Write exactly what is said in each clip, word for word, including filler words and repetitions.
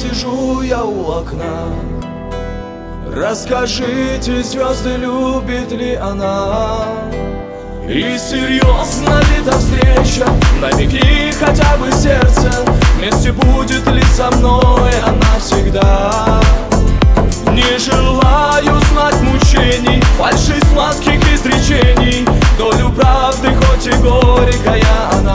сижу я у окна. Расскажите, звезды, любит ли она? И серьезно ли та встреча? Намекни хотя бы сердце, вместе будет ли со мной она всегда? Не желаю знать мучений, фальши сладких изречений, долю правды, хоть и горькая она.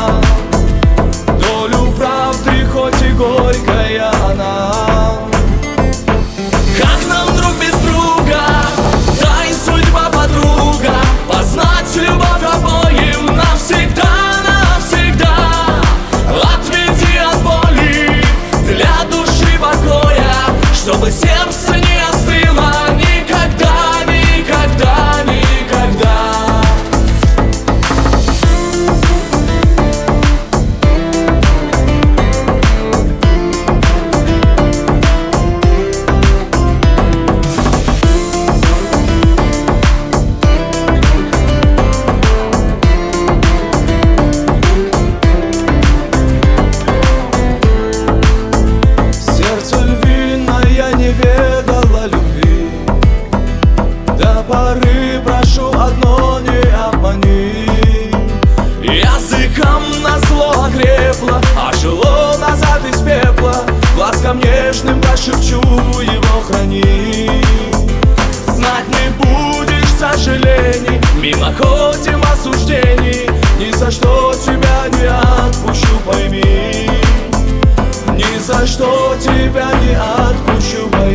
Долю правды, хоть и горькая она. Как нам друг без друга, да и судьба подруга, познать любовь обоим навсегда, навсегда. Отведи от боли для души покоя, чтобы сердце не остыло никогда, никогда, никогда. Поры прошу одно, не обмани. Языком назло окрепло, ожило назад из пепла. Глазком нежным прошепчу, его храни. Знать не будешь сожалений, мимоходим осуждений. Ни за что тебя не отпущу, пойми. Ни за что тебя не отпущу, пойми.